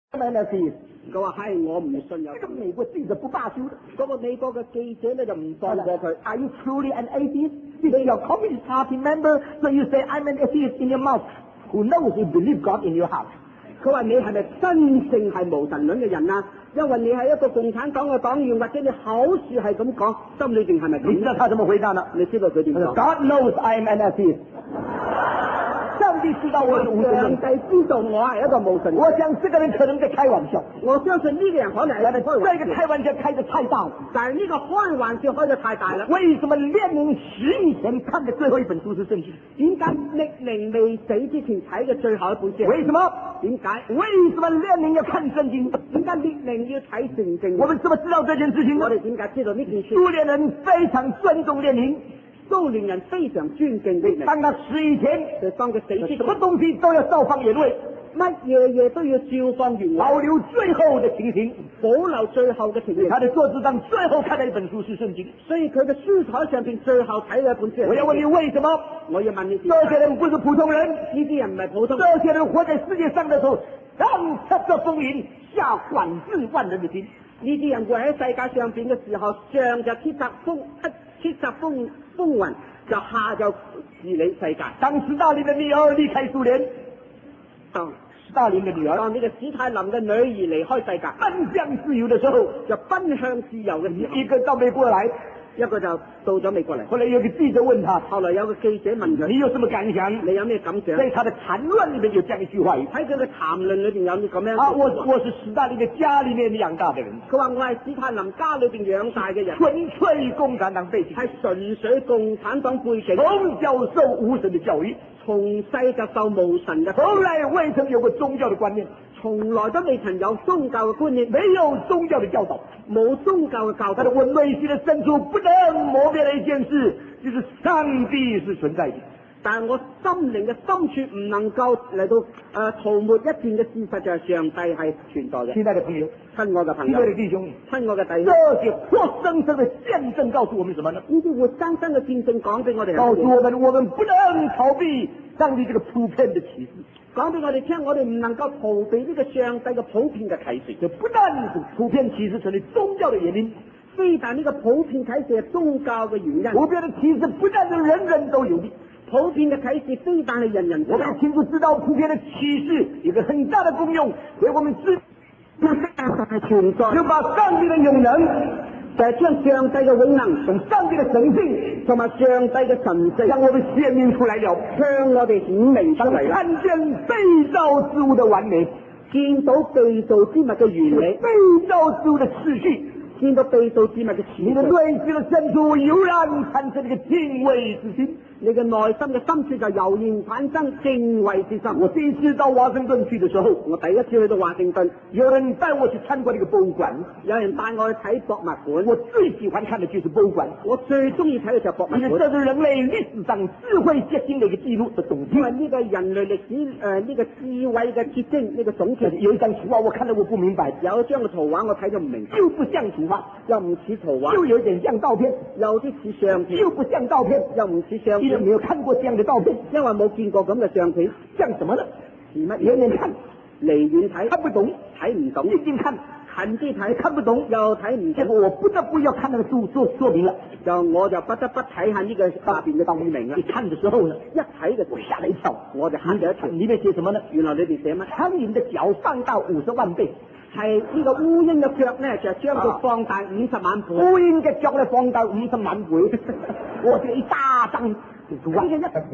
佢話係我唔信有。 這個美國記者不罷休的， 嗰個美國嘅記者咧就唔放過佢。 Are you truly an atheist? If you're a Communist Party member, so you say I'm an atheist in your mouth. Who knows you believe God in your heart? 佢話你係咪真正係無神論嘅人啊？因為你係一個共產黨嘅黨員，或者你口説係咁講，心裏邊係咪咁？ 你知道他怎麼回答呢？ 你知道佢點講 ？God knows I'm an atheist. 上帝知道我是無神論， 上帝知道我係一個無神論。 我想這個人可能在開玩笑， 我相信呢個人可能係在開玩笑。 這個開玩笑開得太大了， 但係呢個開玩笑開得太大啦。 為什麼列寧死以前看的最後一本書是聖經？ 點解列寧未死之前睇嘅最後一本書？ 為什麼？ 點解？ 為什麼列寧要看聖經？ 點解列寧要睇聖經？ 我們怎麼知道這件事情呢？ 我哋點解知道呢件事？ 蘇聯人非常尊重列寧。 蘇聯人非常尊敬列寧。 當他死以前， 就當佢死之前， 什麼東西都要照放原位， 乜嘢都要照放原位， 保留最後的情形， 保留最後嘅情形。 他的桌子上最後看的一本書是聖經， 所以佢嘅書台上邊最後睇嘅一本書。 我要問你為什麼？ 我要問你， 這些人不是普通人， 呢啲人唔係普通。 這些人活在世界上的時候，讓七色風雲下管制萬人的心。 呢啲人活喺世界上邊嘅時候，上就叱咤風雲，就下就治理世界。 當斯大林的女兒離開蘇聯，當斯大林的女兒， 當呢個史太林嘅女兒離開世界， 奔向自由的時候， 就奔向自由嘅時候， 一個到美國來， 一個就到咗美國嚟。 後來有個記者問他， 後來有個記者問佢： 你有什麼感想？ 你有咩感想？ 在他的談論裏面有這樣一句話， 喺佢嘅談論裏邊有咁樣。 啊，我是史大林的家裏面養大的人。 佢話我係史太林家裏邊養大嘅人， 純粹共產黨背景， 係純粹共產黨背景， 從小受無神的教育， 從細就受無神嘅， 從來未曾有過宗教的觀念， 從來都未曾有宗教嘅觀念， 沒有宗教的教導， 冇宗教嘅教導。 他的我內心的深處不能磨滅的一件事，就是上帝是存在的。 但係我心靈嘅深處唔能夠嚟到塗抹一件嘅事實，就係上帝係存在嘅。 親愛的朋友， 親愛嘅朋友， 親愛的弟兄， 親愛嘅弟兄， 這些活生生的見證告訴我們什麼呢？ 呢啲活生生嘅見證講俾我哋， 告訴我們不能逃避上帝這個普遍的啟示。 講俾我哋聽，我哋唔能夠逃避呢個上帝嘅普遍嘅啟示。 這不但是普遍啟示成為宗教的原因， 非但呢個普遍啟示係宗教嘅原因。 普遍的啟示不但是人人都有的。 普遍嘅啟示非但係人人都有。 我們清楚知道普遍的啟示有個很大的功用，為我們知存在， 就把上帝的永能， 就係將上帝嘅永能同上帝的神性， 同埋上帝嘅神性， 向我們顯明出來了， 向我哋顯明出嚟啦。 看見被造之物的完美， 見到被造之物嘅完美， 被造之物的次序， 見到被造之物嘅次序， 你的內心的深處油然產生一個敬畏之心。 你嘅內心嘅深處就油然產生敬畏之心。 我第一次到華盛頓去的時候， 我第一次去到華盛頓， 有人帶我去參觀一個博物館， 有人帶我去睇博物館。 我最喜歡看的就是博物館， 我最中意睇嘅就係博物館。 因為這是人類歷史上智慧結晶的一個記錄的總結。 因為呢個人類歷史呢個智慧嘅結晶呢個總結。 有一張圖畫我看了我不明白， 有一張嘅圖畫我睇咗唔明白， 又不像圖畫， 又唔似圖畫， 又有點像照片， 有啲似相片， 又不像照片， 又唔似相片。 因為沒有看過這樣的照片， 因為冇見過咁嘅相片， 像什麼呢？ 似乜？ 遠遠看， 離遠睇看不懂， 睇唔懂； 近近看， 近啲睇看不懂，又睇唔結果我不得不要看那個說明了， 我就不得不睇下呢個下邊嘅說明啦。 一看的時候呢， 一睇就嚇了一跳，我就嚇咗一跳。 裏面寫什麼呢？ 原來裏邊寫乜？ 蒼蠅的腳放大50萬倍。 係呢個烏蠅嘅腳呢，就將佢放大50萬倍。 烏蠅嘅腳呢，放大50萬倍。我這一大張圖啊！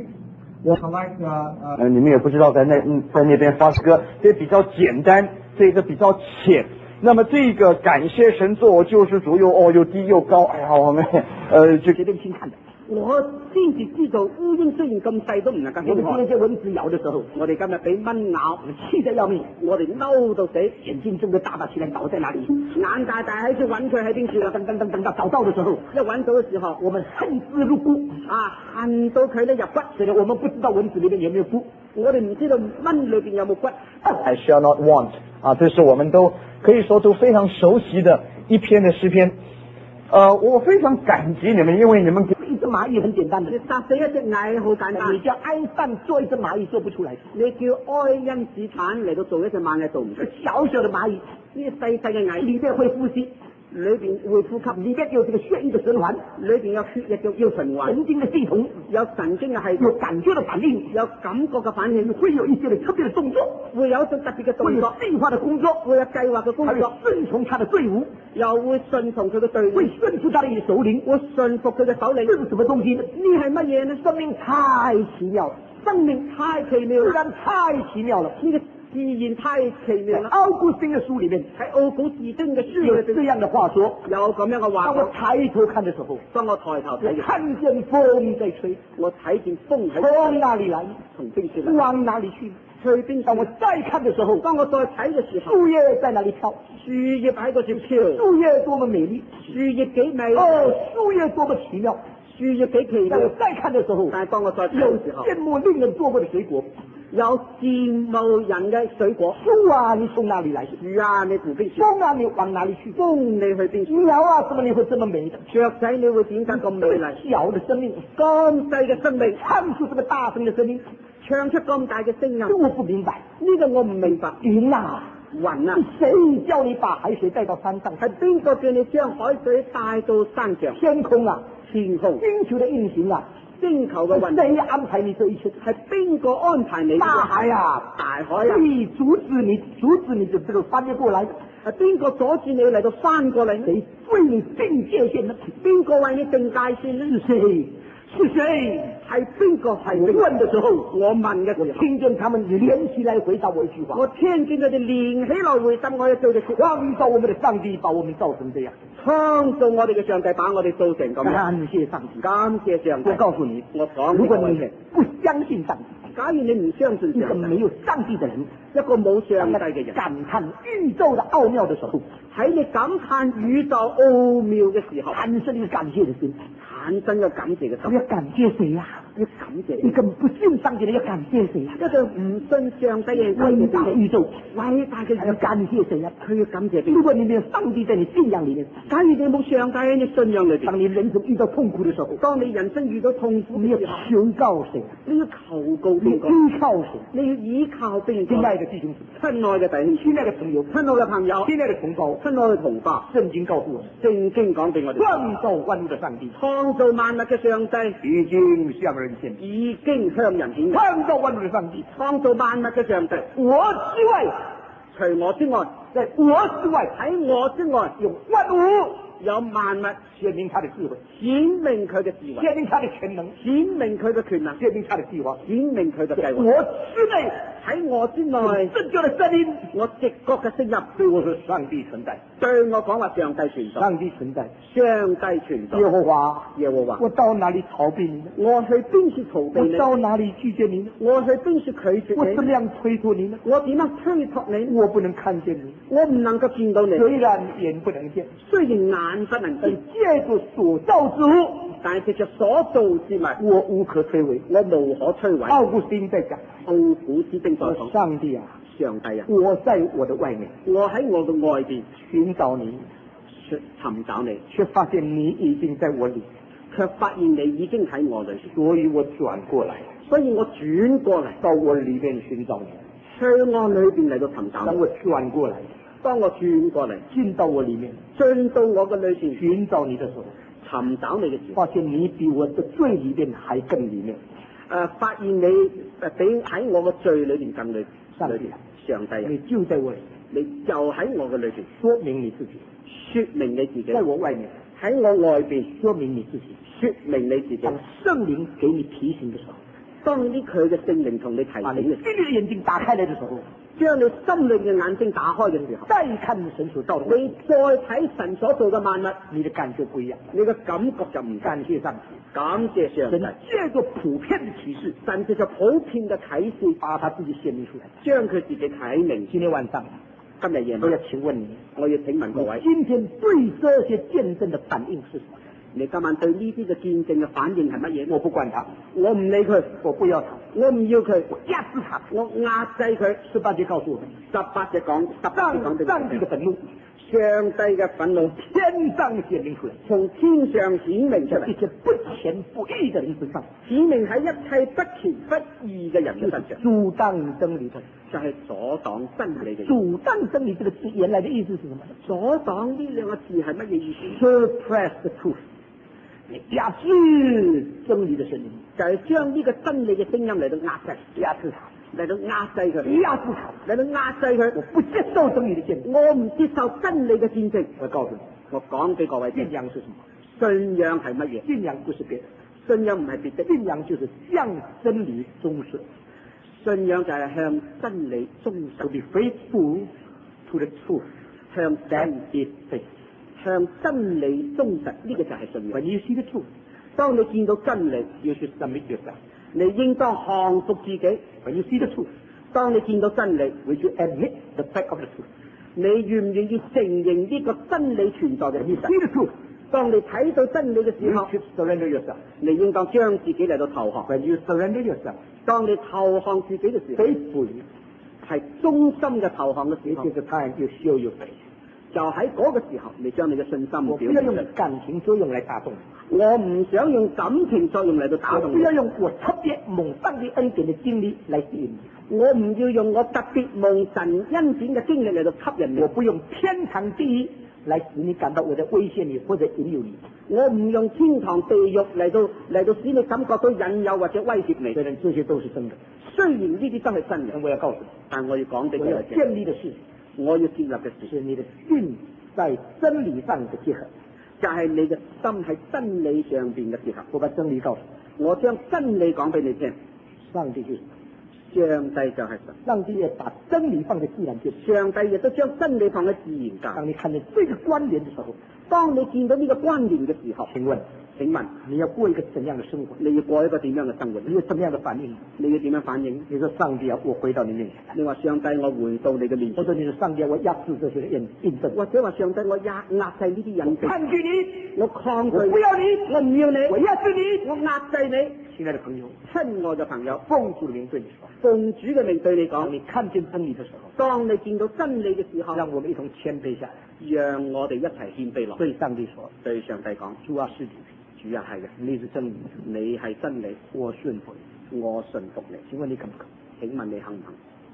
你们也不知道在那邊發歌，這比較簡單，這個比較淺。那麼這個感謝神做救世主又低又高，哎呀，我們就決定聽看的。 我先至知道烏蠅雖然咁細都唔能夠我們今天被蚊子咬的時候， 我哋今日俾蚊咬， 氣得要命， 我哋嬲到死， 眼睛睜得大大起來，倒在哪裡？ 眼大大喺度揾佢喺邊處啦， 等到找到的時候， 一揾到嘅時候， 我們恨之入骨啊，恨到佢咧入骨。 所以我們不知道蚊子裏面有沒有骨， 我哋唔知道蚊裏邊有冇骨。 I shall not want 啊，這是我們都可以說都非常熟悉的一篇的詩篇。我非常感激你們，因為你們給只蚂蚁很简单的， 你殺死一隻蟻好簡單你，叫爱因斯坦做一只蚂蚁做不出来， 你叫愛因斯坦嚟到做一隻螞蟻做唔出。 小小的蚂蚁呢個細細嘅蟻里面会呼吸， 裏邊會呼吸， 里面有这个血液的循環， 裏邊有血液嘅要循環， 神经的系统， 有神經嘅系統， 有感觉的反应， 有感覺嘅反應， 会有一些的特别的动作， 會有一種特別嘅会有動作， 计划的工作， 會有計劃嘅工还有作， 顺从他的队伍， 又會順從佢嘅隊伍， 会顺服他的首领。 會順服佢嘅首領。 这是什么东西呢？ 呢係乜嘢呢？ 生命太奇妙了， 生命太奇妙啦， 自然太奇妙了。 呢個自然太奇妙啦。 奥古斯丁的书里面喺奧古斯丁嘅書有裏邊这样的话说： 有咁樣嘅話当我講， 抬头看的時候， 當我抬頭睇我嘅， 看見風在吹， 我睇見風喺從哪裡來， 從邊處嚟， 往哪裡去？ 去邊當我處。 再看的時候， 當我再睇嘅時候， 樹葉在哪裡飄？ 樹葉喺嗰處飄， 樹葉多麼美麗！ 樹葉幾美， 哦，樹葉多麼奇妙！ 樹葉幾奇妙當我。再看的時候， 但係當我再睇有嘅時候， 羨慕令人作惡的水果。 有羨慕人嘅水果。 樹啊，你從哪裡來？ 樹啊，你從邊處？ 風啊，你往哪裡去？ 風你去邊處？ 鳥啊，怎麼你會這麼美的？ 雀仔你會點解咁美麗？ 小的生命， 咁細嘅生命， 唱出這麼大聲的聲音， 唱出咁大嘅聲音， 這我不明白。 呢個我唔明白。 雲啊， 雲啊， 是誰叫你把海水帶到山上？ 係邊個叫你將海水帶到山上？ 天空啊， 天空， 星球的運行啊， 星球嘅運誰安排你這一切？ 係邊個安排你？ 大海啊， 大海啊， 你阻止你的這個翻越過來， 係邊個阻止你嚟到翻過嚟？ 誰為你定界限呢？ 邊個為你定界線呢？ 是誰？是誰？ 係邊個？係我問的時候， 我問嘅我時候， 聽見他們連起來回答我一句話： 我聽見佢哋連起來回答我一句嘅說話。 創造我們的上帝把我們造成這樣， 創造我哋嘅上帝把我哋造成咁樣。 感謝上帝。 感謝上帝。 我告訴你， 我講如果你呢個嘅， 不相信上帝， 假如你唔相信上帝， 一個沒有上帝的人， 一個冇上帝嘅人， 感嘆宇宙的奧妙的時候， 喺你感嘆宇宙奧妙嘅時候， 產生一個感謝的心。 產生咗感謝嘅心。 你要感謝誰呀？ 要感謝一個不信上帝的要感謝誰呀？ 一個唔信上帝嘅人， 偉大的宇宙， 偉大嘅還要感謝誰呀？ 佢要感謝邊個？ 如果你沒有上帝在你信仰裏面， 假如你冇上帝喺你信仰裏邊， 當你人生遇到痛苦的時候， 當你人生遇到痛苦你要嘅時候， 求告誰？ 你要求告你邊個？ 依靠誰？ 你要依靠邊個？ 親愛的弟兄姊妹， 親愛嘅弟兄， 親愛的朋友， 親愛嘅朋友， 親愛的同胞， 親愛嘅同胞， 聖經告訴我們， 聖經講俾我哋， 創造萬物的上帝創造萬物嘅上帝已經向人顯現， 已經向人顯現， 創造萬物的上帝， 創造萬物嘅上帝， 我之外， 除我之外， 在我之外， 喺我之外， 有萬物有萬物顯明他的智慧， 顯明佢嘅智慧， 顯明他的權能， 顯明佢嘅權能， 顯明他的計劃。 顯明佢嘅計劃。 我之內喺我之內， 正確的聲音我直覺嘅聲音對我說上帝存在， 對我講話上帝存在， 上帝存在， 上帝存在。 耶和華， 耶和華， 我到哪裡逃避你呢？ 我去邊處逃避我你？ 到哪裡拒絕你呢？ 我去邊處拒絕你？ 我怎麼樣推脫你呢？ 我點樣推託你？ 我不能看見你， 我唔能夠見到你， 雖然眼不能見， 雖然眼不能但見， 借着所造之物， 但係藉着所造之物， 我無可摧毀。 我無可摧毀。 奧古斯丁在講， 奧古斯丁所講， 上帝啊， 上帝啊， 我在我的外面我喺我嘅外邊尋找你， 尋找你， 卻發現你已經在我裏， 卻發現你已經喺我裏邊， 所以我轉過來， 所以我轉過嚟到我裏面尋找你。 向我裏邊嚟到尋找你。 當我轉過來， 當我轉過嚟進到我裏面進到我嘅裏邊尋找你的時候， 尋找你嘅時候， 發現你比我的罪裏面還更裏面。 發現你比喺我嘅罪裏邊更裏上帝邊，上帝啊， 你就在我裏， 你就喺我嘅裏邊， 說明你自己； 說明你自己在我外面， 喺我外邊， 說明你自己。 說明你自己。 當聖靈給你提醒的時候， 當呢佢嘅聖靈同你提醒把你嘅心裏的眼睛打開來的時候， 將你心裏嘅眼睛打開嘅時候， 再看神所造的萬物， 你再睇神所做嘅萬物， 你的感覺不一樣。 你嘅感覺就唔感謝上帝， 感謝上神帝。 借着普遍的啟示， 神藉着普遍嘅啟示， 把他自己顯明出來。 將佢自己睇明。 今天晚上， 今日夜我要晚， 請問你， 我要請問各位， 今天對這些見證的反應是什麼？ 你今晚對呢啲嘅見證嘅反應係乜嘢？ 我不管他， 我唔理佢， 我不要他， 我唔要佢， 我壓制他。 我壓制佢。 18節告訴我們 18節講，18節講上帝的憤怒， 上帝嘅憤怒天上顯明出來， 從天上顯明出嚟， 一切不虔不義的人身上， 顯明喺一切不虔不義嘅人嘅身上， 阻擋真理的， 就係阻擋真理嘅人。 阻擋真理這個字原來的意思是什麼？ 阻擋呢兩個字係乜嘢意思？ Suppress the truth， 壓制真理的聲音， 就係將呢個真理嘅聲音嚟到壓制， 壓制它， 嚟到壓制佢， 壓制它， 嚟到壓制佢。 我不接受真理的見證， 我唔接受真理嘅見證。 我告訴你， 我講俾各位聽， 信仰是什麼？ 信仰係乜嘢？ 信仰不是別的， 信仰唔係別的， 信仰就是向真理忠實。 信仰就係向真理忠實。 To be faithful to the truth， 向 that is faith。 向真理忠實，呢個就係信仰。 When you see the truth， 當你見到真理， you should submit yourself。 你應當降服自己。 When you see the truth， 當你見到真理， will you admit the fact of the truth？ 你願唔願意承認呢個真理存在嘅事 See 實？ the truth， 當你睇到真理嘅時 you 候， should surrender yourself。 你應當將自己嚟到投降。 When you surrender yourself， 當你投降自己嘅時候， faithfully， 係忠心嘅投降嘅時 this 候， is the time you show your faith。 就喺嗰個時候，你將你嘅信心我不要用表現出嚟。 感情作用來打動你， 我唔想用感情作用嚟到打動你， 我不要用我特別蒙上帝恩典的經歷來吸引你， 我唔要用我特別蒙神恩典嘅經歷嚟到吸引你， 我不用天堂地獄來使你感到我在威脅你或者引誘你。 我唔用天堂地獄嚟到使你感覺到引誘或者威脅你。 雖然這些都是真的， 雖然呢啲都係真嘅， 我要告訴你， 但我要講俾我要你聽， 建立的是， 我要建立嘅事是你的信在真理上的結合。 就係你嘅心喺真理上邊嘅結合。 我把真理告訴你， 我將真理講俾你聽， 上帝就是上帝就係神， 上帝也把真理放在自然界。 上帝亦都將真理放喺自然界。 當你看見這個關聯的時候， 當你見到呢個關聯嘅時候，請問你要過一個怎樣的生活？ 你要過一個點樣嘅生活？ 你有什麼樣的反應？ 你要點樣反應？ 你說上帝啊，我回到你面前。 你話上帝，我回到你嘅面前。 或者你說上帝，我壓制這些印證。 或者話上帝，我壓制呢啲印證。 抗拒你， 我抗拒。 我不要你， 我唔要你。 我壓制你， 我壓制你。 親愛的朋友， 親愛嘅朋友， 奉主的名對你說， 奉主嘅名對你講， 當你看見真理的時候， 當你見到真理嘅時候， 讓我們一同謙卑下來， 讓我哋一齊謙卑落。 對上帝說， 對上帝講， 主啊，是你， 主啊係嘅， 你是真理， 你係真理， 我信服你， 我信服你。 請問你肯不肯？ 請問你肯唔肯？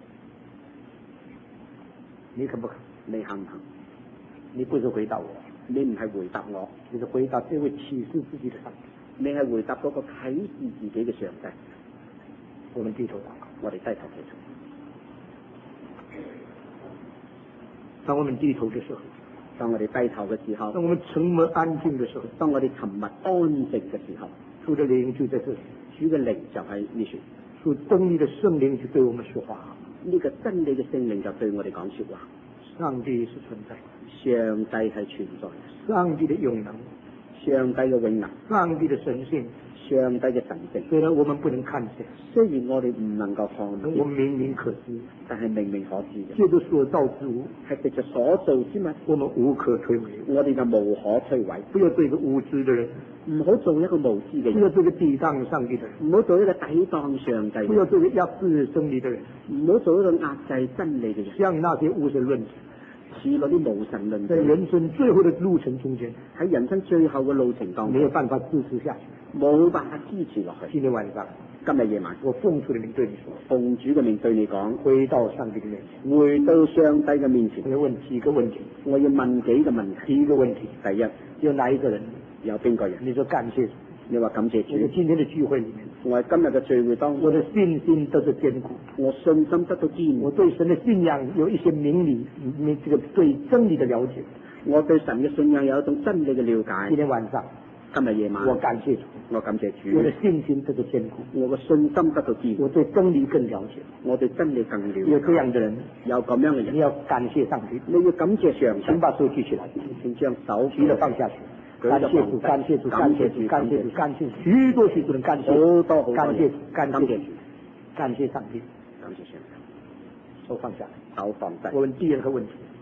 你肯不肯？ 你肯唔肯？ 你不是回答我， 你唔係回答我， 你是回答這位啟示自己的上帝。 你係回答嗰個啟示自己嘅上帝。 我們低頭禱告， 我哋低頭祈禱。 當我們低頭的時候， 當我哋低頭嘅時候， 當我們沉默安靜的時候， 當我哋沉默安靜嘅時候， 主的靈就在這裡， 主嘅靈就喺呢處， 主真理的聖靈就對我們說話。 呢個真理嘅聖靈就對我哋講說話。 上帝是存在， 上帝係存在， 上帝的永能， 上帝嘅永能， 上帝的神性， 上帝嘅神性。 雖然我們不能看見， 雖然我哋唔能夠看見， 我們明明可知， 但係明明可知嘅， 借着所造之物， 係藉着所造之物， 我們無可推諉。 我哋就無可推諉。 不要做一個無知的人， 唔好做一個無知嘅不要人， 做一個抵擋上帝的人， 唔好做一個抵擋上帝嘅不要人， 做一個壓制真理的人， 唔好做一個壓制真理嘅人， 像那些無神論者， 似嗰啲無神論者在人生最後的路程中間， 喺人生最後嘅路程當中沒有辦法支持下去。 冇辦法支持落去。 今天晚上， 今日夜晚， 我奉主的名對你說， 奉主嘅名對你講， 回到上帝的面前， 回到上帝嘅面前， 我要問幾個問題， 我要問幾個問題。 第一個問題， 第一， 有哪一個人？ 有邊個人？ 你說感謝主。 你話感謝主。 我在今天的聚會裡面， 我喺今日嘅聚會當中， 我的信心得到堅固， 我信心得到堅固， 我對神的信仰有一些明理，這個對真理的了解。 我對神嘅信仰有一種真理嘅了解。 今天晚上， 今日夜晚， 我感謝主， 我感謝主， 我的信心得到堅固， 我嘅信心得到堅固， 我對真理更了解， 我對真理更了解。 有這樣的人， 有咁樣嘅人， 你要感謝上帝， 你要感謝上帝。 請把手舉起來， 請將手舉了放下去。感謝主，感謝主，感謝主，感謝主，感謝主，許多許多人感謝， 好多好多感謝主，感謝主， 感謝感謝上帝， 感謝上帝。 手放下來， 手放低。 我問第二個問題，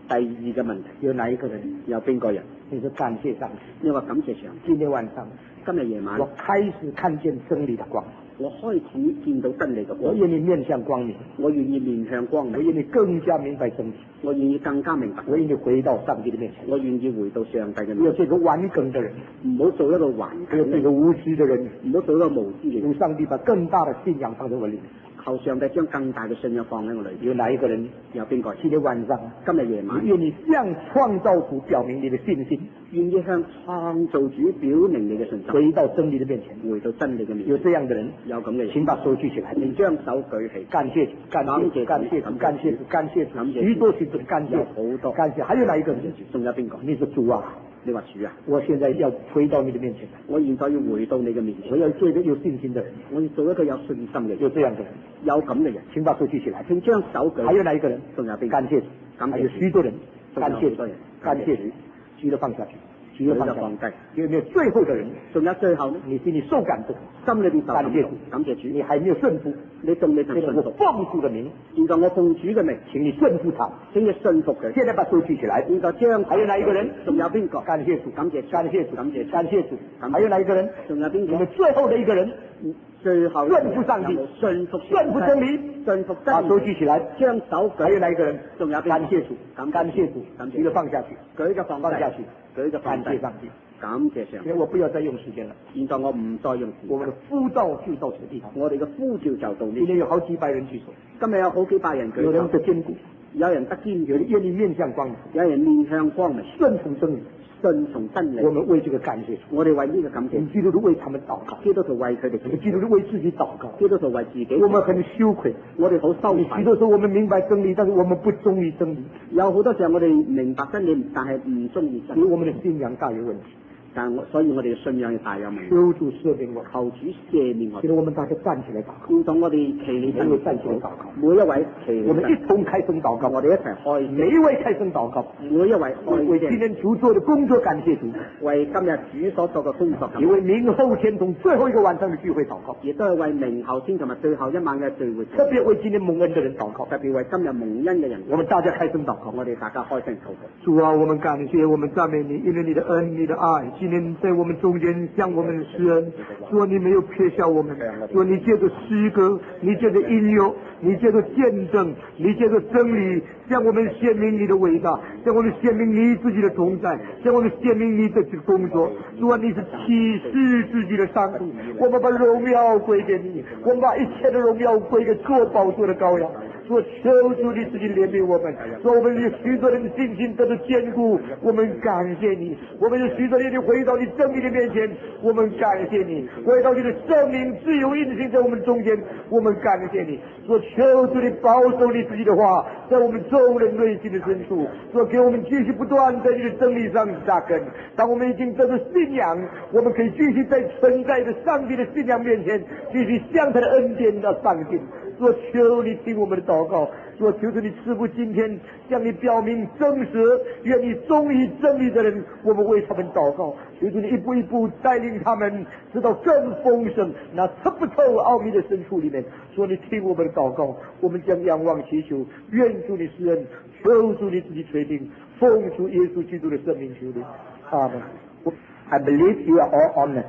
第二個問題， 有哪一個人？ 有邊個人？ 你是感謝上帝。 你話感謝上帝。 今天晚上， 今日夜晚， 我開始看見真理的光。 我開始見到真理嘅光。 我願意面向光明。 我願意面向光明。 我願意更加明白真理。 我願意更加明白。 我願意回到上帝的面前。 我願意回到上帝嘅面前。 要做一個頑梗的人， 唔好做一個頑梗， 要做一個無知的人， 唔好做一個無知嘅人。 求上帝把更大的信仰放在我裏面。 求上帝將更大嘅信仰放喺我裏面。 有哪一個人？ 有邊個？ 今天晚上， 今日夜晚， 願意向創造主表明你的信心， 願意向創造主表明你嘅信心， 回到真理的面前， 回到真理嘅面前。 有這樣的人， 有咁嘅人， 請把手舉起來， 你將手舉起， 感謝主，感謝主，感謝主，感謝主，感謝主，許多許多感謝， 好多感謝。還有哪一個人？ 仲有邊個？ 你是主啊！ 你話主啊！ 我現在要回到你的面前， 我現在要回到你嘅面前， 我要做一個有信心的人， 我要做一個有信心嘅人。 有這樣的人， 有咁嘅人， 請把手舉起來， 請將手舉。 還有哪一個人？ 仲有邊個？ 感謝主，還有許多人，感謝主，感謝主，舉了放下去。 舉了放低， 有沒有最後的人？ 仲有最後呢？ 你心裏受感動， 心裏邊受感動， 感謝主， 你還沒有順服，你仲未曾順服。 奉主的名， 現在我奉主嘅名， 請你順服他， 請你順服佢。 現在把手舉起來， 現在將。 還有哪一個人？ 仲有邊個？ 感謝主， 感謝， 感謝主， 感謝， 感謝主。還有哪一個人？ 仲有邊個？ 你們最後的一個人， 最後順服上帝， 順服真理， 順服真理。 把手舉起來， 將手舉。 還有哪一個人？ 仲有邊個？ 感謝主，感謝主，舉了放下去， 舉咗放下去， 舉咗放低。 感謝上帝。 感謝上帝。 我不要再用時間了， 現在我唔再用時間。 我們的呼召就到此地方。 我哋嘅呼召就到呢。 今天有好幾百人舉手， 今日有好幾百人舉手。 有人得堅固， 有人得堅固， 有人願意面向光明， 有人面向光明， 順從真理， 順從真理。 我們為這個感謝， 我哋為呢個感謝。 基督徒為他們禱告， 基督徒為佢哋， 基督徒為自己禱告， 基督徒為自己。 我們很羞愧， 我哋好羞愧。 許多時候我們明白真理，但是我們不忠於真理。 有好多時候我哋明白真理，但係唔中意真理。 所以我們的信仰大有問題。 所以我哋嘅信仰大有問題。 求主赦免我， 求主赦免我。 現在我們大家站起來禱告。 現在我哋企起身， 站起來禱告。 每一位企， 我們一同開聲禱告。 我哋一齊開， 每一位開聲禱告。 每一位為今天主做的工作感謝主， 為今日主所做嘅工作， 也為明後天同最後一個晚上的聚會禱告， 亦都係為明後天同埋最後一晚嘅聚會， 特別為今天蒙恩的人禱告， 特別為今日蒙恩嘅人。 我們大家開聲禱告， 我哋大家開聲禱告。 主啊，我們感謝，我們讚美你，因為你的恩，你的愛，今天在我們中間向我們施恩。主啊，你沒有撇下我們。主啊，你借着詩歌，你借着音樂，你借着見證，你借着真理，向我們顯明你的偉大，向我們顯明你自己的同在，向我們顯明你的工作。主啊，你是啟示自己的上帝，我們把榮耀歸給你，我們把一切的榮耀歸給坐寶座的羔羊。說求主你自己憐憫我們，說我們有許多人信心得到堅固，我們感謝你；我們有許多人回到你真理的面前，我們感謝你；回到你的聖靈自由運行在我們中間，我們感謝你。說求主你保守你自己的話在我們眾人內心的深處，說給我們繼續不斷在你的真理上扎根。當我們已經得到信仰，我們可以繼續在存在的上帝的信仰面前，繼續向他的恩典的上進。說求你聽我們的禱告，說求求你賜福今天向你表明真實，願你忠於真理的人，我們為他們禱告，求求你一步一步帶領他們直到更豐盛那測不透奧秘的深處裡面。說你聽我們的禱告，我們將仰望祈求，願主你施恩，求主你自己垂聽，奉主耶穌基督的聖名求你，阿門。I believe you are all honest.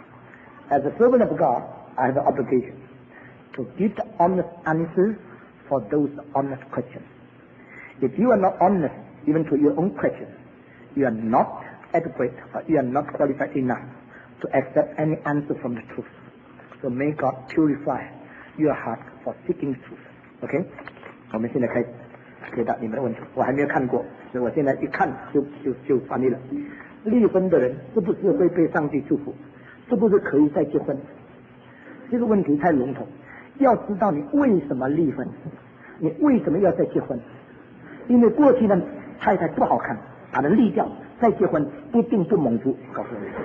As a servant of God, I have an obligation to give the honest answer for those honest questions. If you are not honest even to your own questions, you are not adequate or you are not qualified enough to accept any answer from the truth. So may God purify your heart for seeking truth. OK? 我们现在开始回答你们的问题。我还没有看过，所以我现在一看就翻译了。离婚的人是不是会被上帝祝福？是不是可以再结婚？这个问题太笼统。要知道你为什么离婚，你为什么要再结婚？因为过去的太太不好看，把人离掉，再结婚一定不蒙福。告诉你，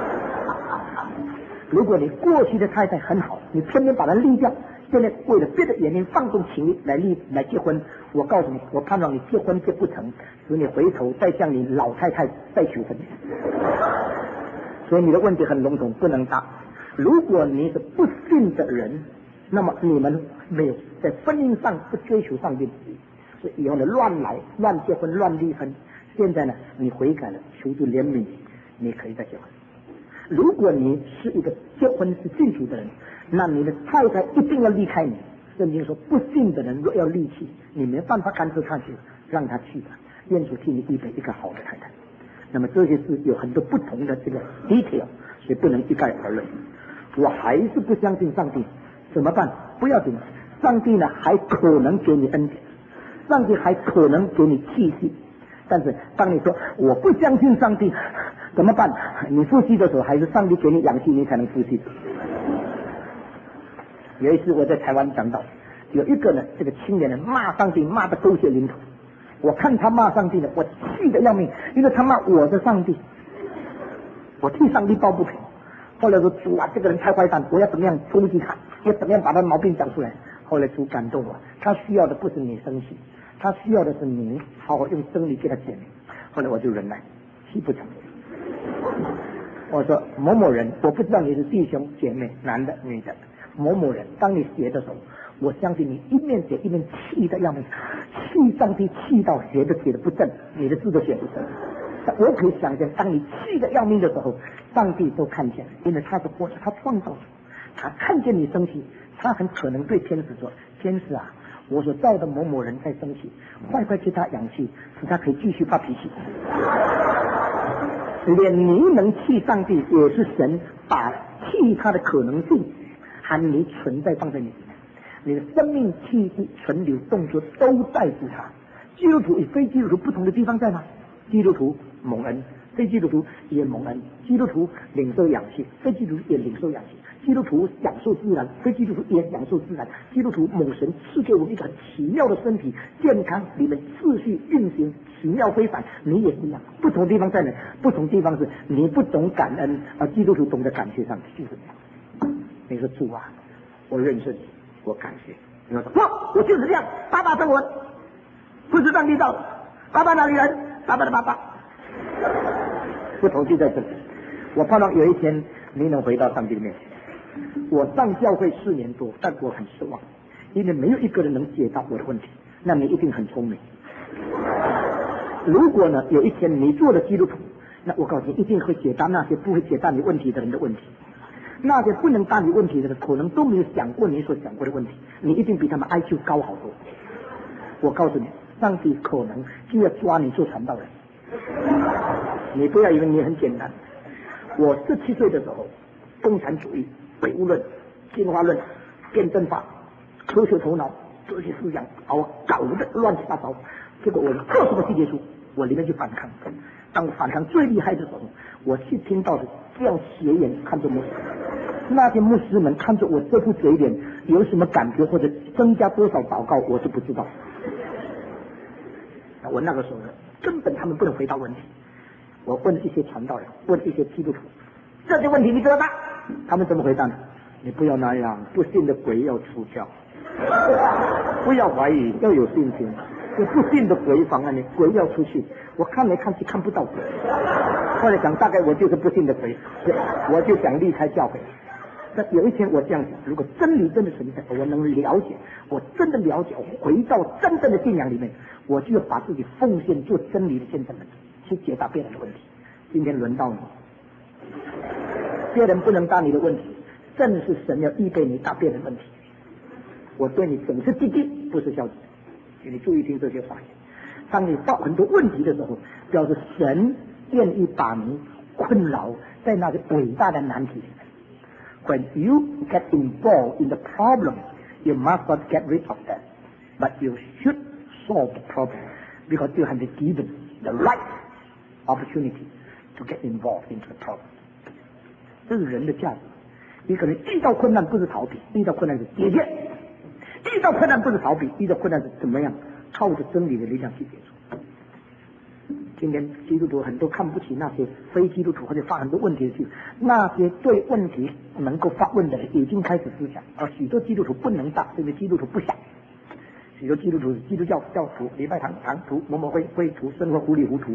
如果你过去的太太很好，你偏偏把人离掉，现在为了别的原因放纵情欲来结婚，我告诉你，我盼望你结婚结不成，使你回头再向你老太太再求婚。所以你的问题很笼统，不能答。如果你是不信的人，那么你们没有在婚姻上不追求上帝， 所以以后呢乱来、乱结婚、乱离婚。现在呢，你悔改了，求主怜悯你，你可以再结婚。如果你是一个结婚是信主的人，那你的太太一定要离开你。圣经说，不信的人若要离弃，你没办法干涉下去，让他去吧。愿主替你预备一个好的太太。那么这些是有很多不同的这个 detail， 所以不能一概而论。我还是不相信上帝，怎么办？不要紧，上帝呢还可能给你恩典，上帝还可能给你气息。但是当你说我不相信上帝，怎么办？你呼吸的时候还是上帝给你氧气，你才能呼吸。有一次我在台湾讲到，有一个呢这个青年人骂上帝骂得狗血淋头，我看他骂上帝呢，我气得要命，因为他骂我的上帝，我替上帝抱不平。后来说主啊，这个人太坏蛋，我要怎么样攻击他，要怎么样把他毛病讲出来。后来主感动我，他需要的不是你生气，他需要的是你好好用真理给他解明。后来我就忍耐，气不成。我说某某人，我不知道你是弟兄姐妹，男的女的，某某人，当你写的时候，我相信你一面写一面气的要命，气上帝气到写的不正，你的字都写不正。我可以想象，当你气得要命的时候，上帝都看见，因为他是活着，他创造主，他看见你生气，他很可能对天使说：“天使啊，我所造的某某人在生气，快快给他氧气，使他可以继续发脾气。”连你能气上帝，也是神把气他的可能性和你存在放在你里面，你的生命气息、存留、动作都在乎他。基督徒与非基督徒不同的地方在哪？基督徒蒙恩，非基督徒也蒙恩。基督徒领受氧气，非基督徒也领受氧气。基督徒享受自然，非基督徒也享受自然。基督徒蒙神赐给我们一个很奇妙的身体，健康里面秩序运行奇妙非凡。你也一样，不同地方在哪？不同地方是你不懂感恩，而基督徒懂得感谢上帝，就是这样。你说主啊，我认识你，我感谢。你说我就是这样，爸爸生我，不是上帝造的，爸爸哪里人？爸爸的爸爸。不同就在这里。我盼望有一天你能回到上帝的面前。我上教会4年多，但我很失望，因为没有一个人能解答我的问题。那你一定很聪明。如果呢有一天你做了基督徒，那我告诉你，一定会解答那些不会解答你问题的人的问题。那些不能答你问题的人，可能都没有想过你所想过的问题。你一定比他们 IQ 高好多。我告诉你，上帝可能就要抓你做传道人。你不要以为你很简单。我17岁的时候，共产主义、唯物论、进化论、辩证法、科学头脑、哲学思想，把我搞得乱七八糟。结果我20个系列书，我里面去反抗。当我反抗最厉害的时候，我去听到的这样斜眼看着牧师，那些牧师们看着我这副嘴脸，有什么感觉或者增加多少祷告，我是不知道。我那个时候呢，根本他们不能回答问题。我问一些传道人，问一些基督徒，这些问题你给我答，他们怎么回答呢？你不要那样，不信的鬼要出教，不要怀疑，要有信心。这不信的鬼妨碍你，鬼要出去。我看来看去看不到鬼，后来想大概我就是不信的鬼，我就想离开教会。但有一天我这样想，如果真理真的存在，我能了解，我真的了解，我回到真正的信仰里面，我就要把自己奉献做真理的见证人，去解答别人的问题。今天轮到你，别人不能答你的问题，正是神要预备你答别人问题。我对你总是积极，不是消极，请你注意听这些话。当你到很多问题的时候，表示神愿意把你困扰在那个伟大的难题里面。When you get involved in the problem, you must not get rid of that, but you should solve the problem because you have been given the right opportunity to get involved into the problem. 这是人的价值。你可能遇到困难不是逃避，遇到困难是解决；遇到困难不是逃避，遇到困难是怎么样靠着真理的力量去解除。今天基督徒很多看不起那些非基督徒或者发很多问题的去，那些对问题能够发问的人已经开始思想，而许多基督徒不能答，因为基督徒不想。许多基督徒是基督教教徒、礼拜堂堂徒、某某会徒，生活糊里糊涂。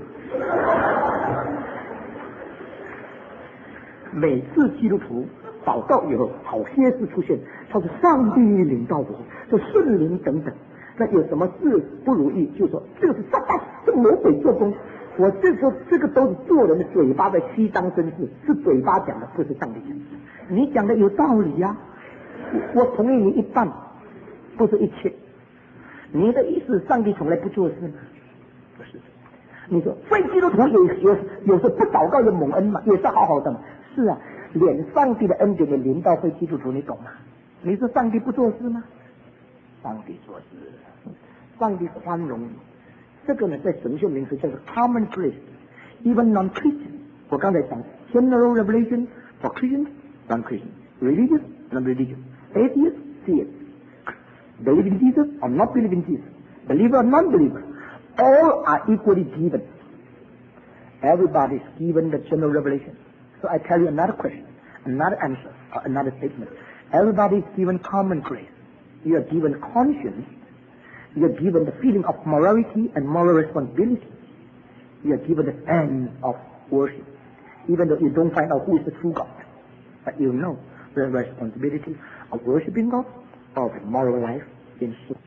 每次基督徒祷告以后，好些事出现，他是上帝领导我，这圣灵等等。 那有什么事不如意，就说这个是撒旦，是魔鬼做工。我就说这个都是做人的嘴巴的虚张声势，是嘴巴讲的，不是上帝讲的。你讲的有道理呀、我同意你一半，不是一切。你的意思，上帝从来不做事吗？不是。你说非基督徒有时不祷告有蒙恩嘛，也是好好的嘛。是啊，连上帝的恩典也临到非基督徒，你懂吗？你说上帝不做事吗？上帝做事，上帝宽容你。这个呢，在神学名词叫做 common grace，even non-Christian。我刚才讲 general revelation for Christians, non-Christian, religious, non-religious, atheist, theist, believe in Jesus or not believe in Jesus, believer or non-believer, all are equally given. Everybody is given the general revelation. So I tell you another question, another answer, or another statement. Everybody is given common grace. You are given conscience. You are given the feeling of morality and moral responsibility. You are given the sense of worship, even though you don't find out who is the true God. But you know the responsibility of worshiping God, of moral life in truth.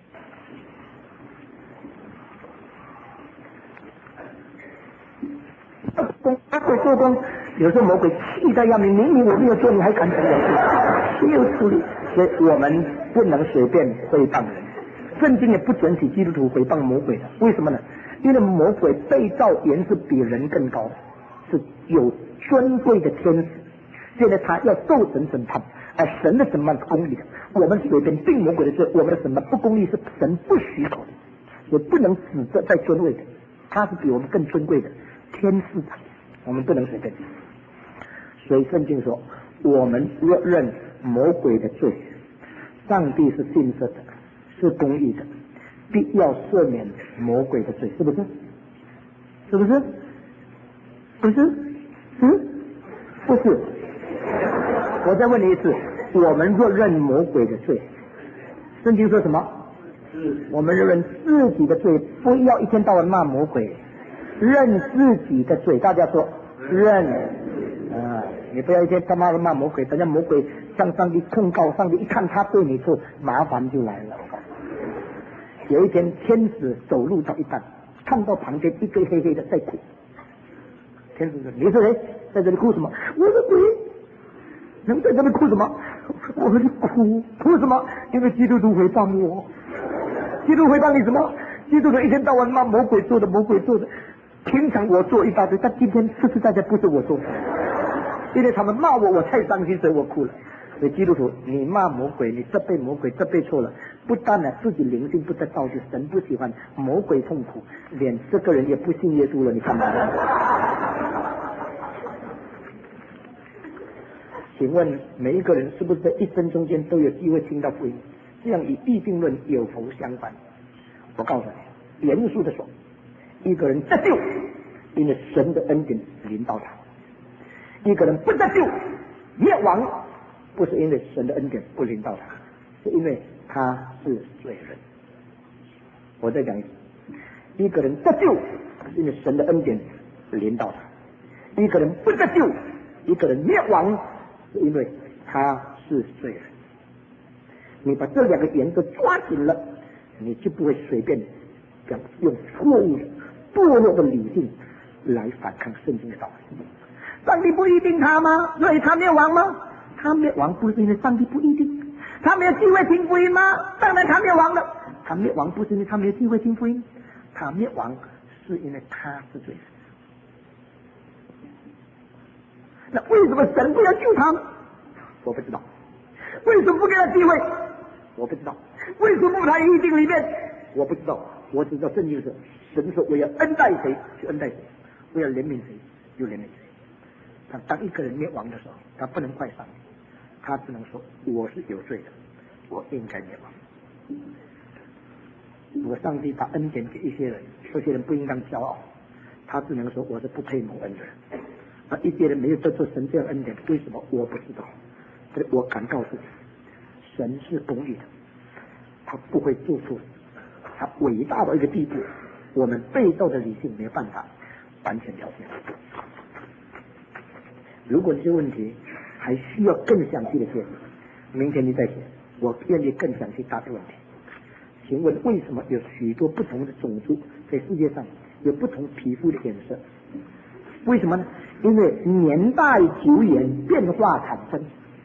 魔鬼做工，有时候魔鬼气得要命，明明我没有做，你还敢讲我做，没有处理，所以我们不能随便诽谤人。圣经也不准许基督徒诽谤魔鬼的，为什么呢？因为魔鬼被造原是比人更高的，是有尊贵的天使，现在他要受神审判，而神的审判是公义的。我们随便定魔鬼的罪，我们的审判不公义，是神不许可的，所以不能指责在尊位的，他是比我们更尊贵的天使的，我们不能随便。所以圣经说，我们若认魔鬼的罪，上帝是信实的，是公义的，必要赦免魔鬼的罪，是不是？是不是？不是？不是。我再问你一次，我们若认魔鬼的罪，圣经说什么？我们认自己的罪，不要一天到晚骂魔鬼，认自己的罪。大家说认你不要一天他妈的骂魔鬼，等下魔鬼向上帝控告，上帝一看他对你错，麻烦就来了。有一天天使走路到一半，看到旁边一堆黑黑的在哭，天使说：“你是谁？在这里哭什么？”我是鬼，能在这里哭什么？我说你哭什么？因为基督徒诽谤我，基督诽谤你什么？基督徒一天到晚骂魔鬼做的，魔鬼做的。平常我做一大堆，但今天实实在在不是我做的，因为他们骂我，我太伤心，所以我哭了。所以基督徒，你骂魔鬼，你责备魔鬼，责备错了，不但呢自己灵性不得造就，神不喜欢，魔鬼痛苦，连这个人也不信耶稣了，你看吗？请问每一个人是不是在一生中间都有机会听到福音？这样与必定论有否相反？我告诉你，严肃的说，一个人得救，因为神的恩典临到他；一个人不得救，灭亡，不是因为神的恩典不临到他，是因为他是罪人。我再讲一次，一个人得救，是因为神的恩典临到他；一个人不得救，一个人灭亡，是因为他是罪人。你把这两个原则抓紧了，你就不会随便用错误的堕落的理性来反抗圣经的道理。上帝不一定他吗？所以他灭亡吗？他灭亡不是因为上帝不一定，他没有机会听福音吗？当然他灭亡了。他灭亡不是因为他没有机会听福音，他灭亡是因为他是罪人。那为什么神不要救他呢？我不知道。为什么不给他机会？我不知道。为什么不在预定里面？我不知道。我只知道圣经说，神说我要恩待谁就恩待谁，我要怜悯谁就怜悯谁。当一个人灭亡的时候，他不能怪上帝，他只能说我是有罪的，我应该灭亡。如果上帝把恩典给一些人，这些人不应当骄傲，他只能说我是不配蒙恩的人。而一些人没有得到神这样恩典，为什么我不知道？所以我敢告诉你，神是公义的，他不会做错事，他伟大到一个地步，我们被造的理性没有办法完全了解。如果这些问题还需要更详细的解释，明天你再写，我愿意更详细答这个问题。 请问为什么有许多不同的种族在世界上有不同皮肤的颜色？为什么呢？因为年代久远，变化产生。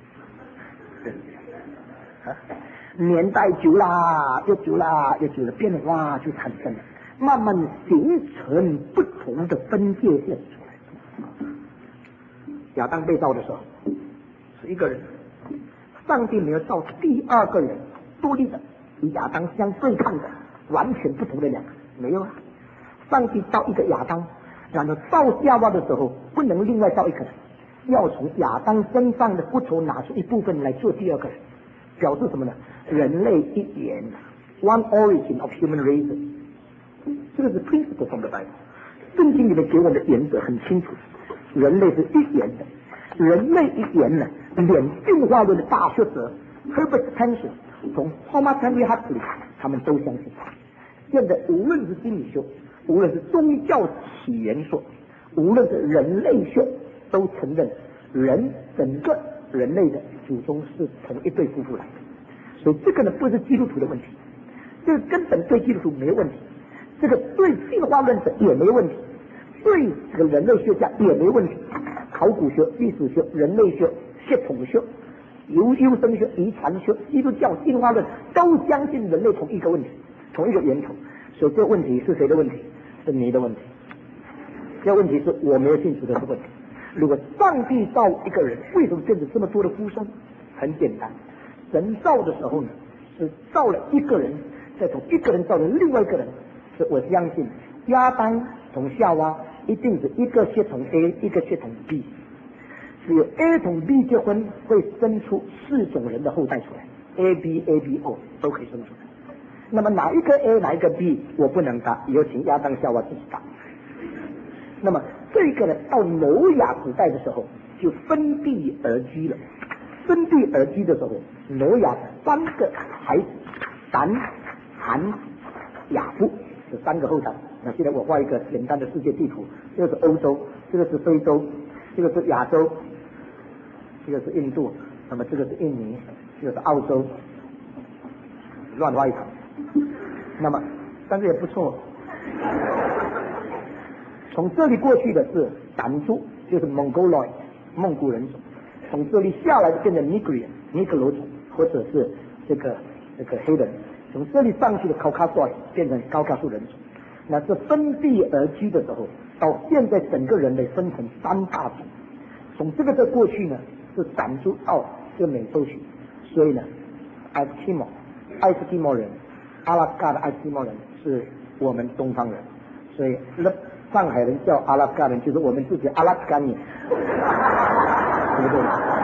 年代久啦，越久啦，变化就产生了，慢慢形成不同的分界线出来。亚当被造的时候是一个人，上帝没有造第二个人独立的与亚当相对抗的完全不同的两个，没有啊。上帝造一个亚当，然后造夏娃的时候不能另外造一个人，要从亚当身上的骨头拿出一部分来做第二个人，表示什么呢？人类一元 ，one origin of human race， 这个是 principle from the Bible。圣经里面给我们的原则很清楚，人类是一元的，人类一元呢，连进化论的大学者 Herbert Spencer 从 Thomas Henry Huxley 他们都相信。现在无论是心理学，无论是宗教起源说，无论是人类学，都承认整个人类的祖宗是从一对夫妇来的。所以这个呢不是基督徒的问题，这个根本对基督徒没有问题，这个对进化论者也没有问题，对这个人类学家也没有问题。考古学、历史学、人类学、血统学、优生学、遗传学、基督教进化论都相信人类同一个问题，同一个源头。所以这个问题是谁的问题？是你的问题。这个问题是我没有信主的问题。如果上帝造一个人，为什么变成这么多的夫生？很简单，神造的时候呢，是造了一个人，再从一个人造了另外一个人。所以我相信亚当同夏娃一定是一个血统 A， 一个血统 B， 只有 A 同 B 结婚会生出4种人的后代出来 ，A B、A B、O 都可以生出来。那么哪一个 A 哪一个 B 我不能答，以后请亚当夏娃自己答。那么这个呢，到挪亚时代的时候就分地而居了。分地而居的时候，挪亚3个孩子，闪、含、雅夫是3个后代。那现在我画一个简单的世界地图，这个是欧洲，这个是非洲，这个是亚洲，这个是印度，那么这个是印尼，这个是澳洲，乱画一场。那么但是也不错，从这里过去的是傣族，就是 Mongoloid 蒙古人种，从这里下来的变成 Negrian 尼格罗种，或者是这个黑人，从这里上去的 Caucasoid 变成高加索人种。那这分地而居的时候，到现在整个人类分成3大种。从这个再过去呢，是傣族到这个美洲去，所以呢，爱斯基摩人，阿拉斯加的爱斯基摩人是我们东方人，所以上海人叫阿拉斯加人，就是我们自己阿拉斯加人，对不对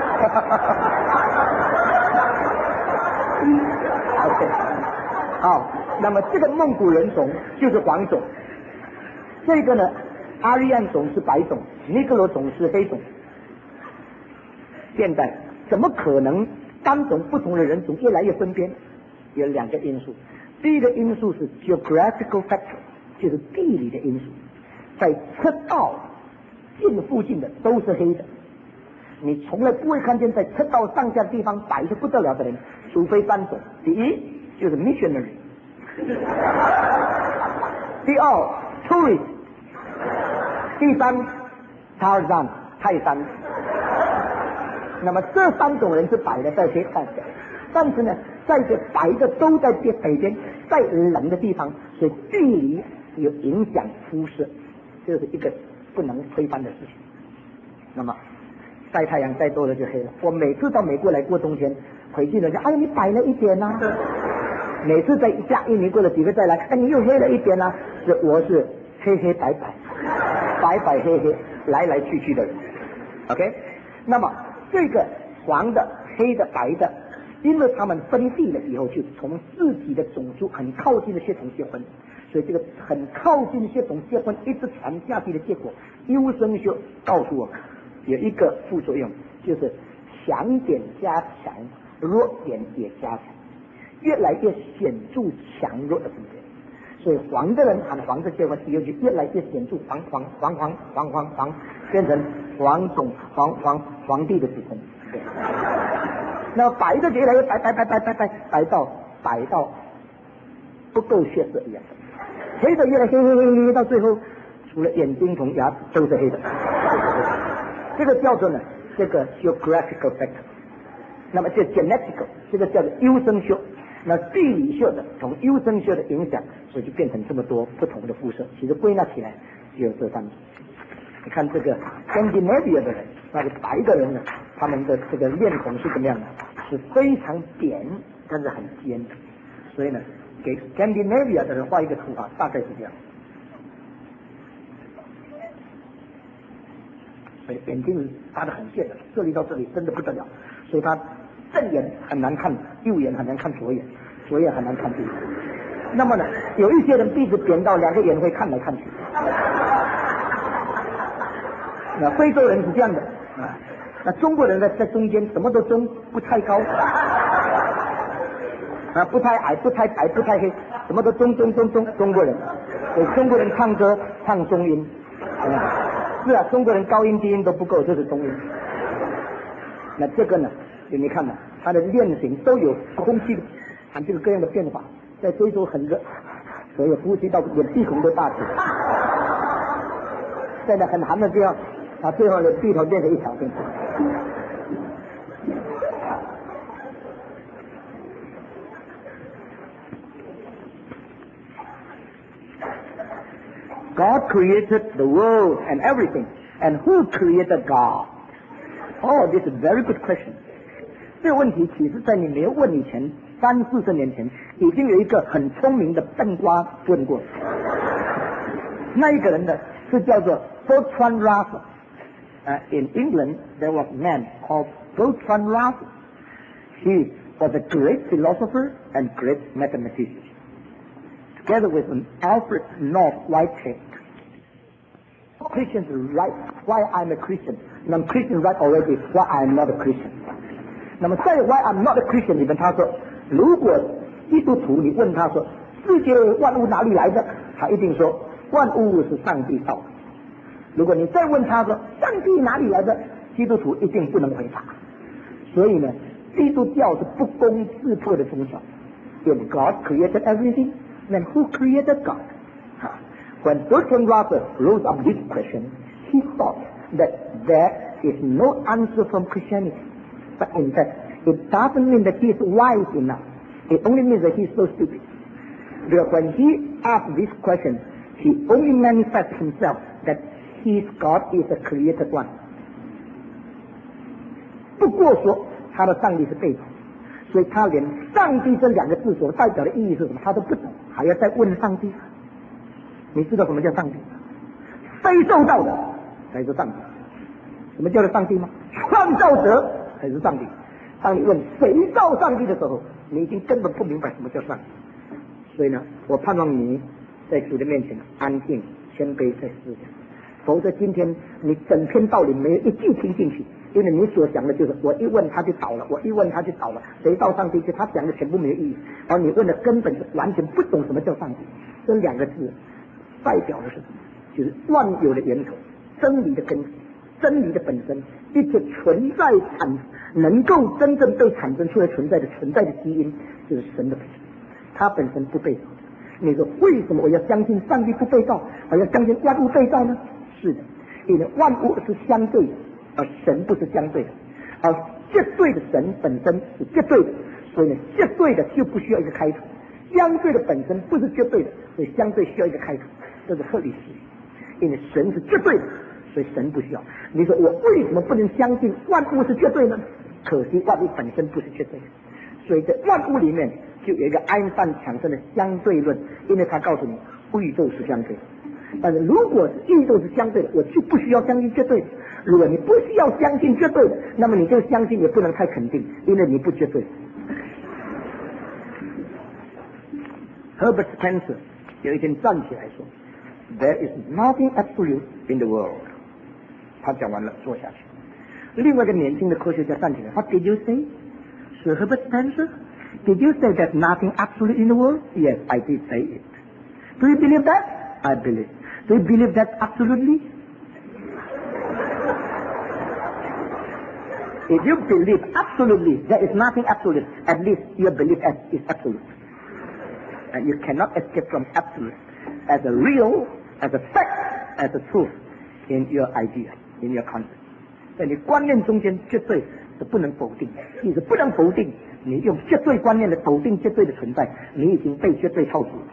？OK， 好，那么这个蒙古人种就是黄种，这个呢，阿瑞安种是白种，尼格罗种是黑种。现在怎么可能单种不同的人种越来越分边？有2个因素。第一个因素是 geographical factor， 就是地理的因素。在赤道近附近的都是黑的，你从来不会看见在赤道上下地方白的不得了的人，除非3种。第一就是 missionary， 第二 tourist， 第3 Tarzan 泰山。那么这3种人是白的，在黑带的，但是呢，在这白的都在北边，在冷的地方，所以地理有影响肤色，这是一个不能推翻的事情。那么晒太阳晒多了就黑了。我每次到美国来过冬天，回去了就哎呀你白了一点啊，每次在下1年过了几个再来，哎你又黑了一点啊，我是黑黑白白，白白黑黑，来来去去的人。OK， 那么这个黄的、黑的、白的，因为他们分地了以后，就从自己的种族很靠近的血统结婚，所以这个很靠近的血统结婚一直传下去的结果，优生学告诉我们有一个副作用，就是强点加强，弱点也加强，越来越显著强弱的分别。所以黄的人和黄的结婚以后就越来越显著，黄，变成黄种皇帝的子孙。那白的越来越白到不够血色的颜色，黑的越来越黑，到最后除了眼睛从牙齿都是黑的。这个叫做呢，这个 geographical factor。那么这 genetical， 这个叫做优生学。那地理学的从优生学的影响，所以就变成这么多不同的肤色。其实归纳起来只有这三种。你看这个 Scandinavia 的人，那个白的人呢，他们的这个面孔是怎么样的？是非常扁，但是很尖的。所以呢，给 Scandinavia 的人画一个图啊，大概是这样。所以眼睛发得很线的，这里到这里真的不得了。所以他正眼很难看，右眼很难看左眼，左眼很难看右眼。那么呢，有一些人鼻子扁到两个眼会看来看去。那非洲人是这样的啊，那中国人呢在中间，什么都中，不太高啊，不太矮，不太白，不太黑，什么都中。中国人，所以中国人唱歌唱中音，是啊，中国人高音低音都不够，这是中音。那这个呢，你看嘛，它的链型都有空气含这个各样的变化，在非洲很热，所以呼吸道连鼻孔都大起来。现在很寒的地方，它最后的鼻头变成一条线。God created the world and everything, and who created God? Oh, this is a very good question. 这个问题其实在你没有问以前，30-40年前，已经有一个很聪明的笨瓜问过。那一个人呢，是叫做 Bertrand Russell. In England, there was a man called Bertrand Russell. He was a great philosopher and great mathematician. Together with Alfred North Whitehead. Christians write why I'm a Christian. 那么 Christians write already why I'm not a Christian. 那么在 why I'm not a Christian 里面，他说，如果基督徒你问他说世界万物哪里来的，他一定说万物是上帝造的。如果你再问他说上帝哪里来的，基督徒一定不能回答。所以呢，基督教是不攻自破的宗教。If God created everything, then who created God? When Bertrand Russell rose up this question, he thought that there is no answer from Christianity. But in fact, it doesn't mean that he is wise enough. It only means that he is so stupid. Because when he asked this question, he only manifests himself that his God is a created one. 不过说他的上帝是被造，所以他连上帝这两个字所代表的意义是什么他都不懂，还要再问上帝。你知道什么叫上帝？非受造的才是上帝。什么叫做上帝吗？创造者才是上帝。当你问谁造上帝的时候，你已经根本不明白什么叫上帝。所以呢，我盼望你在主的面前安静谦卑在思想，否则今天你整篇道理没有一句听进去，因为你所想的就是我一问他就倒了，我一问他就倒了，谁造上帝？就他讲的全部没有意义，而你问的根本是完全不懂什么叫上帝。这两个字代表的是什么？就是万有的源头，真理的根基，真理的本身，一切存在能够真正被产生出来存在的基因，就是神的本身，它本身不被造。你说为什么我要相信上帝不被造，而要相信万物被造呢？是的，因为万物是相对的，而神不是相对的，而绝对的神本身是绝对的，所以呢，绝对的就不需要一个开头，相对的本身不是绝对的，所以相对需要一个开头，这是合理事情。因为神是绝对的，所以神不需要。你说我为什么不能相信万物是绝对呢？可惜万物本身不是绝对的，所以在万物里面就有一个爱因斯坦产生的相对论，因为他告诉你宇宙是相对的。但是如果宇宙是相对的，我就不需要相信绝对的。如果你不需要相信绝对的，那么你就相信也不能太肯定，因为你不绝对。Herbert Spencer 有一天站起来说 There is nothing absolute in the world. 他讲完了，坐下去。另外一个年轻的科学家站起来 What did you say? Sir Herbert Spencer? Did you say there's nothing absolute in the world? Yes, I did say it. Do you believe that? I believe. Do you believe that absolutely? If you believe absolutely there is nothing absolute, at least your belief is absolute. and you cannot escape from absolute as a real, as a fact, as a truth in your idea, in your concept. 在你观念中间，绝对是不能否定，你是不能否定，你用绝对观念的否定绝对的存在，你已经被绝对套住了。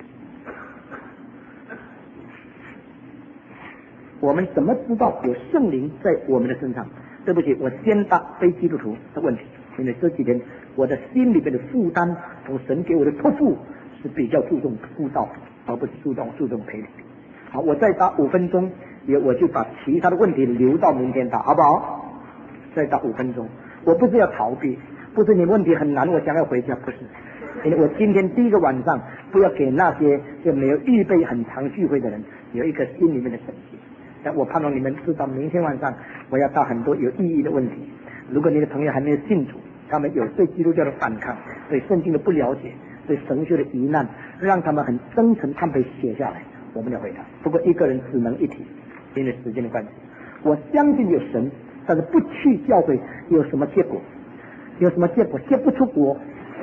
我们怎么知道有圣灵在我们的身上？对不起，我先答非基督徒的问题，因为这几天我的心里面的负担从神给我的托付是比较注重辅导，而不是注重培理。好，我再答5分钟，我就把其他的问题留到明天答，好不好？再答5分钟，我不是要逃避，不是你问题很难，我想要回家，不是。因为我今天第一个晚上不要给那些就没有预备很长聚会的人有一个心里面的审计。但我盼望你们知道，明天晚上我要答很多有意义的问题。如果你的朋友还没有信主，他们有对基督教的反抗，对圣经的不了解，对神学的疑难，让他们很真诚坦白写下来，我们要回答。不过一个人只能一题，因为时间的关系。我相信有神，但是不去教会有什么结果？有什么结果？结不出国。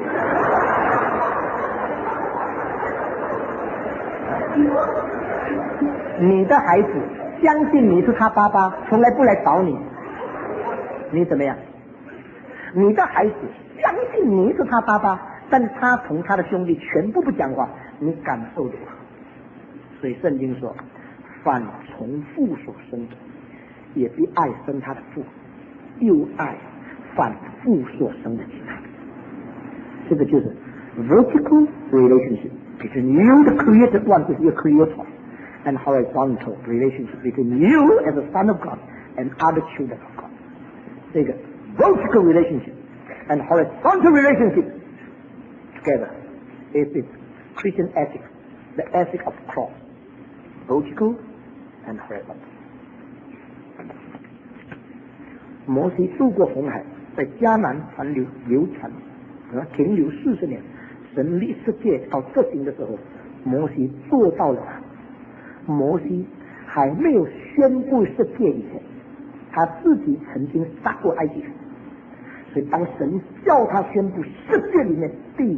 你的孩子相信你是他爸爸，从来不来找你，你怎么样？你的孩子相信你是他爸爸，但是他同他的兄弟全部不讲话，你感受如何？所以圣经说，凡从父所生的，也必爱生他的父，又爱反父所生的子。这个就是 vertical relationship between you, the created one, with your creator, and horizontal relationship between you as a son of God and other children of God. 这个 vertical relationship and horizontal relationship together is the Christian ethic, the ethic of cross, vertical and horizontal. 摩西渡过红海，在迦南传流传，停留40年。神立世界到执行的时候，摩西做到了。摩西还没有宣布世界以前，他自己曾经杀过埃及人。所以当神叫他宣布世界里面第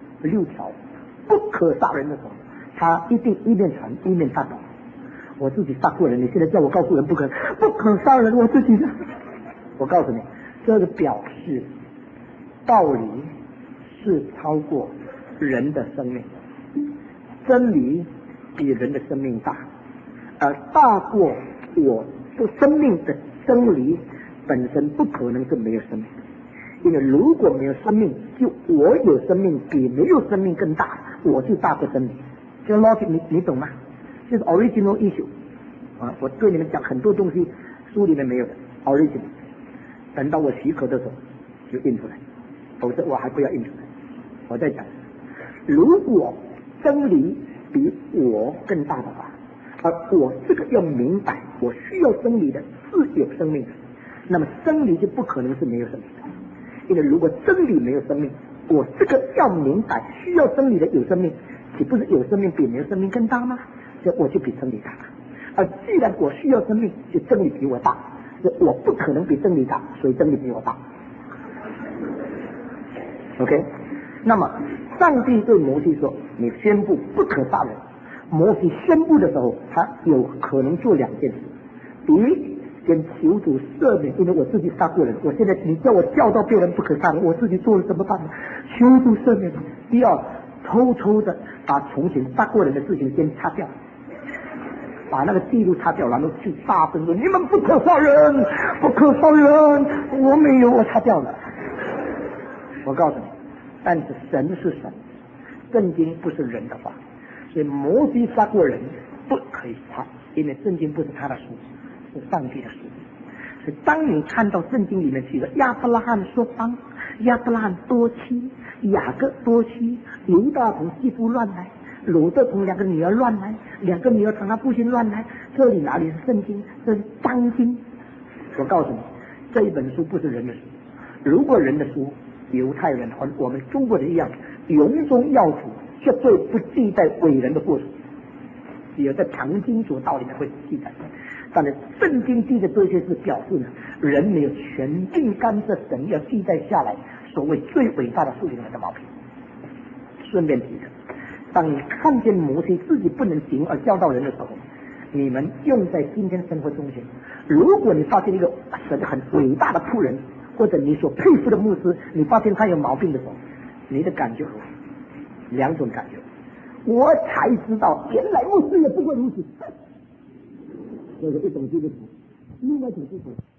6条不可杀人的时候，他一定一面传一面发抖。我自己杀过人，你现在叫我告诉人不可杀人，我自己的。我告诉你，这个表示道理是超过人的生命，真理比人的生命大，而大过我的生命的真理本身不可能是没有生命，因为如果没有生命，就我有生命比没有生命更大，我就大过真理。这个 logic 你懂吗？这是 original issue 啊！我对你们讲很多东西，书里面没有的 original， 等到我许可的时候就印出来，否则我还不要印出来。我在讲，如果真理比我更大的话，而我这个要明白，我需要真理的是有生命的，那么真理就不可能是没有生命的。因为如果真理没有生命，我这个要明白需要真理的有生命，岂不是有生命比没有生命更大吗？所以我就比真理大。而既然我需要生命，就真理比我大，所以我不可能比真理大，所以真理比我大。OK， 那么上帝对摩西说：“你宣布不可杀人。”摩西宣布的时候，他有可能做2件事：第一，先求主赦免，因为我自己杀过人，我现在你叫我教导别人不可杀人，我自己做了怎么办呢？求主赦免。第二，偷偷的把从前杀过人的事情先擦掉，把那个记录擦掉，然后去大声说：“你们不可杀人，不可杀人！”我没有，我擦掉了。我告诉你，但是神是神，圣经不是人的话，所以摩西杀过人不可以杀，因为圣经不是他的书，是上帝的书。所以当你看到圣经里面提到亚伯拉罕说谎，亚伯拉罕多妻，雅各多妻，犹大同媳妇乱来，罗德同2个女儿乱来，2个女儿同他父亲乱来，这里哪里是圣经？这是章经。我告诉你，这一本书不是人的书。如果人的书，犹太人和我们中国人一样，庸中要主，绝对不记载伟人的过错，只有在唐经左道里面会记载。但是圣经记的这些是表示呢，人没有全尽干涉神要记载下来所谓最伟大的事情的毛病。顺便提的， 当你看见某些自己不能行而教导人的时候，你们用在今天生活中间。如果你发现一个神很伟大的仆人，或者你所佩服的牧师，你发现他有毛病的时候，你的感觉何为？两种感觉。我才知道，原来牧师也不过如此。这是一种基督徒，另外一种基督徒。